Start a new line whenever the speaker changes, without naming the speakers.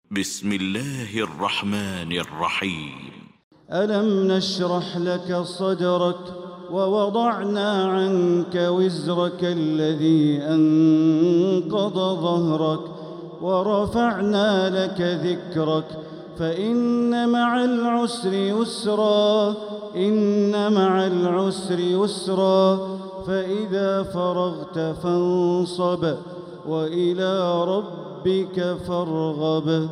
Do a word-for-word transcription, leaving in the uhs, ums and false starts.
بسم الله الرحمن الرحيم.
ألم نشرح لك صدرك ووضعنا عنك وزرك الذي أنقض ظهرك ورفعنا لك ذكرك فإن مع العسر يسرا إن مع العسر يسرا فإذا فرغت فانصب وإلى ربك فارغب.